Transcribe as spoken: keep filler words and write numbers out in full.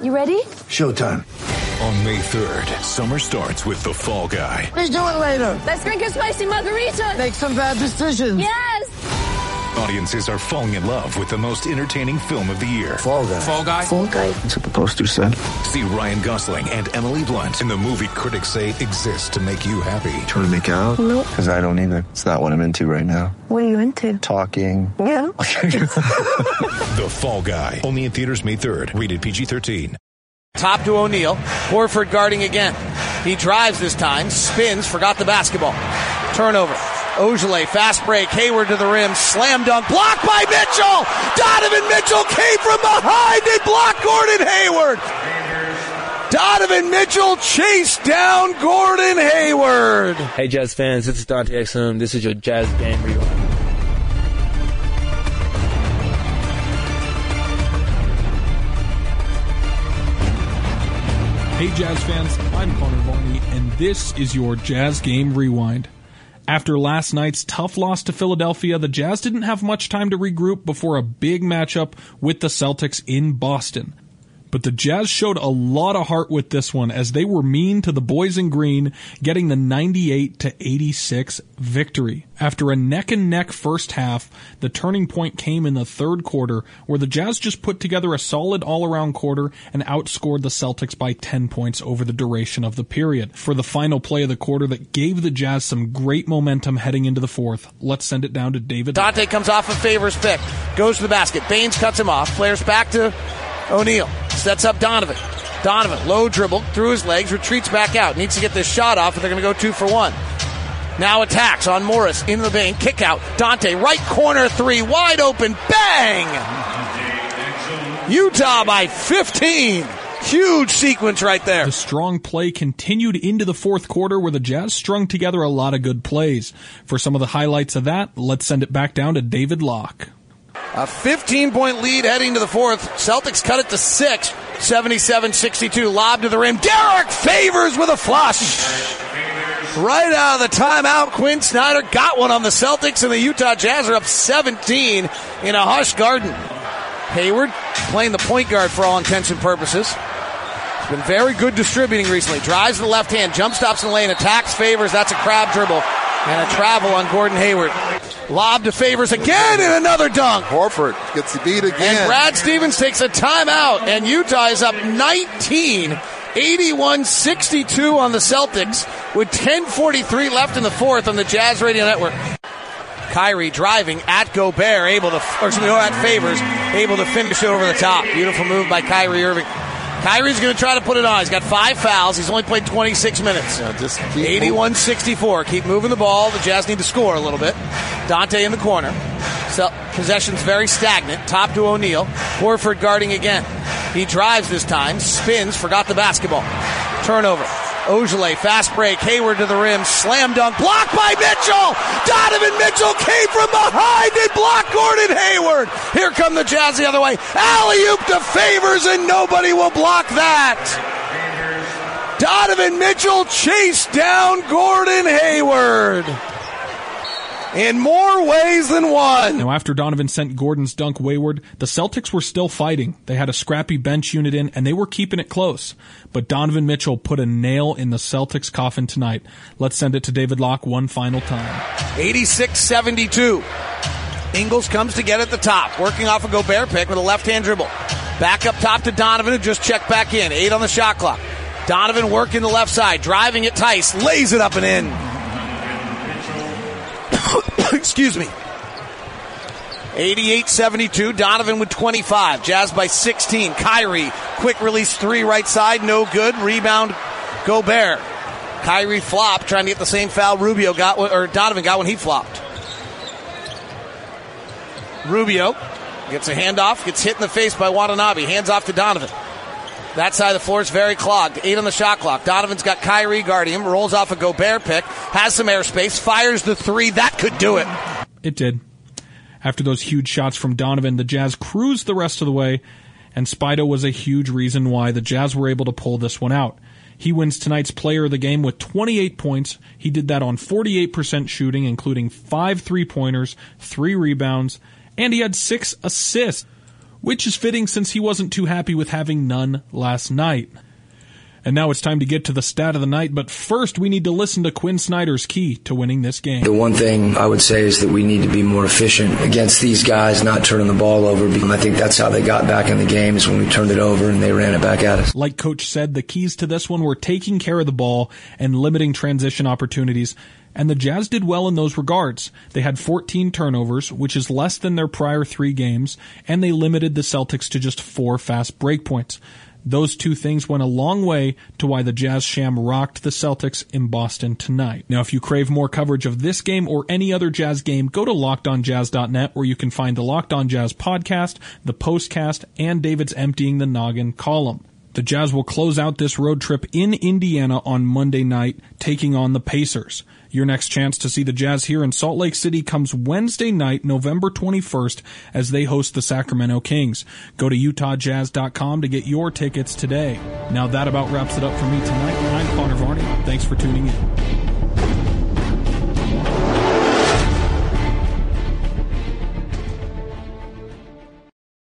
You ready? Showtime. On May third, summer starts with The Fall Guy. Let's do it later. Let's drink a spicy margarita. Make some bad decisions. Yes. Audiences are falling in love with the most entertaining film of the year. Fall Guy. Fall Guy? Fall Guy. That's what the poster said. See Ryan Gosling and Emily Blunt in the movie critics say exists to make you happy. Trying to make it out? Nope. Because I don't either. It's not what I'm into right now. What are you into? Talking. Yeah. The Fall Guy. Only in theaters May third. Rated P G thirteen. Top to O'Neal. Horford guarding again. He drives this time. Spins. Forgot the basketball. Turnover. Ogilvy, fast break. Hayward to the rim. Slam dunk. Blocked by Mitchell. Donovan Mitchell came from behind and blocked Gordon Hayward. Donovan Mitchell chased down Gordon Hayward. Hey, Jazz fans. This is Dante Exum. This is your Jazz Game Rewind. Hey Jazz fans, I'm Connor Varney, and this is your Jazz Game Rewind. After last night's tough loss to Philadelphia, the Jazz didn't have much time to regroup before a big matchup with the Celtics in Boston. But the Jazz showed a lot of heart with this one as they were mean to the boys in green, getting the ninety-eight to eighty-six victory. After a neck-and-neck first half, the turning point came in the third quarter, where the Jazz just put together a solid all-around quarter and outscored the Celtics by ten points over the duration of the period. For the final play of the quarter that gave the Jazz some great momentum heading into the fourth, let's send it down to David. Dante comes off a Favors pick. Goes to the basket. Baines cuts him off. Flares back to O'Neal. Sets up Donovan. Donovan, low dribble, through his legs, retreats back out. Needs to get this shot off, and they're going to go two for one. Now attacks on Morris, into the lane, kick out. Dante, right corner three, wide open, bang! Utah by fifteen. Huge sequence right there. The strong play continued into the fourth quarter where the Jazz strung together a lot of good plays. For some of the highlights of that, let's send it back down to David Locke. A fifteen-point lead heading to the fourth. Celtics cut it to six, seventy-seven sixty-two. Lob to the rim. Derek Favors with a flush. Right out of the timeout, Quinn Snyder got one on the Celtics, and the Utah Jazz are up seventeen in a Hush Garden. Hayward playing the point guard for all intents and purposes. He's been very good distributing recently. Drives to the left hand, jump stops in the lane, attacks Favors. That's a crab dribble and a travel on Gordon Hayward. Lob to Favors again and another dunk. Horford gets the beat again. And Brad Stevens takes a timeout, and Utah is up nineteen, eighty-one sixty-two on the Celtics with ten forty-three left in the fourth on the Jazz Radio Network. Kyrie driving at Gobert, able to, or excuse me, at Favors, able to finish it over the top. Beautiful move by Kyrie Irving. Kyrie's going to try to put it on. He's got five fouls. He's only played twenty-six minutes. Yeah, just eighty-one sixty-four. Keep moving the ball. The Jazz need to score a little bit. Dante in the corner. So, possession's very stagnant. Top to O'Neal. Horford guarding again. He drives this time. Spins. Forgot the basketball. Turnover. Ogilvy, fast break. Hayward to the rim. Slam dunk. Blocked by Mitchell. Donovan Mitchell came from behind and blocked Gordon Hayward. Here come the Jazz the other way. Alley-oop to Favors, and nobody will block that. Donovan Mitchell chased down Gordon Hayward in more ways than one. Now, after Donovan sent Gordon's dunk wayward, the Celtics were still fighting. They had a scrappy bench unit in, and they were keeping it close. But Donovan Mitchell put a nail in the Celtics' coffin tonight. Let's send it to David Locke one final time. eighty-six seventy-two. Ingles comes to get at the top, working off a Gobert pick with a left-hand dribble. Back up top to Donovan, who just checked back in. Eight on the shot clock. Donovan working the left side, driving at Tice, lays it up and in. Excuse me. eighty-eight seventy-two. Donovan with twenty-five. Jazz by sixteen. Kyrie, quick release three right side, no good. Rebound, Gobert. Kyrie flopped, trying to get the same foul Rubio got, or Donovan got when he flopped. Rubio gets a handoff, gets hit in the face by Watanabe. Hands off to Donovan. That side of the floor is very clogged. Eight on the shot clock. Donovan's got Kyrie guarding him. Rolls off a Gobert pick. Has some airspace. Fires the three. That could do it. It did. After those huge shots from Donovan, the Jazz cruised the rest of the way, and Spido was a huge reason why the Jazz were able to pull this one out. He wins tonight's player of the game with twenty-eight points. He did that on forty-eight percent shooting, including five three-pointers, three rebounds, and he had six assists. which is fitting since he wasn't too happy with having none last night. And now it's time to get to the stat of the night, but first we need to listen to Quinn Snyder's key to winning this game. The one thing I would say is that we need to be more efficient against these guys, not turning the ball over, because I think that's how they got back in the game, is when we turned it over and they ran it back at us. Like Coach said, the keys to this one were taking care of the ball and limiting transition opportunities, and the Jazz did well in those regards. They had fourteen turnovers, which is less than their prior three games, and they limited the Celtics to just four fast break points. Those two things went a long way to why the Jazz sham rocked the Celtics in Boston tonight. Now, if you crave more coverage of this game or any other Jazz game, go to locked on jazz dot net, where you can find the Locked On Jazz podcast, the postcast, and David's Emptying the Noggin column. The Jazz will close out this road trip in Indiana on Monday night, taking on the Pacers. Your next chance to see the Jazz here in Salt Lake City comes Wednesday night, November twenty-first, as they host the Sacramento Kings. Go to utah jazz dot com to get your tickets today. Now that about wraps it up for me tonight. I'm Connor Varney. Thanks for tuning in.